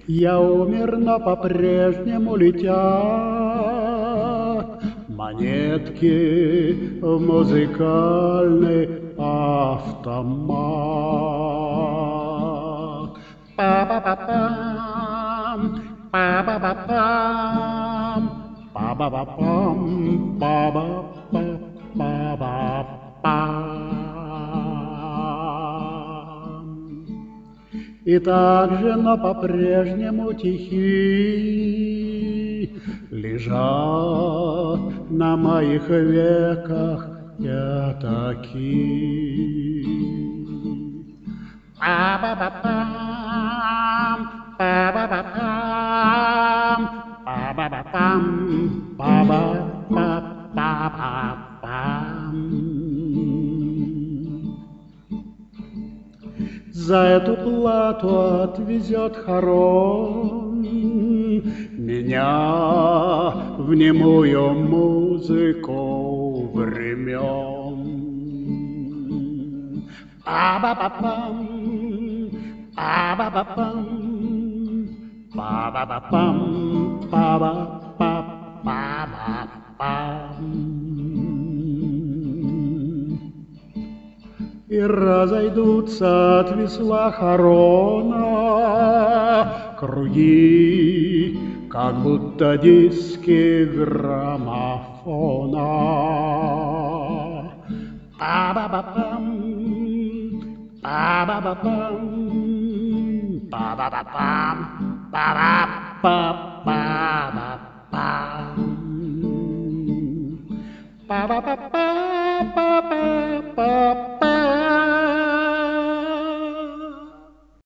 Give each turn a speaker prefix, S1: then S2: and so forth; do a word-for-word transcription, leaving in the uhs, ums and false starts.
S1: Я умер, но по-прежнему летят монетки в музыкальный автомат. Па-па-па-пам, па-па-па-пам, па-ба-ба-пам, па-ба-па-па-ба-пам. И также, но по-прежнему тихи лежат на моих веках пятаки. Па-ба-ба-пам, па-ба-ба-пам, па-ба-ба-пам, па-ба-ба-ба-ба-пам. За эту плату отвезет хорон меня в немую музыку времен. Па-ба-ба-пам, па-ба-ба-пам, па-ба-ба-пам, па-ба-па-па-ба-пам. И разойдутся от весла хорона круги, как будто диски граммофона. Па-ба-ба-пам, па-ба-ба-пам, па-ба-ба-пам, па-ба-па-па-ба-пам. Па-ба-па-па-па-па-па.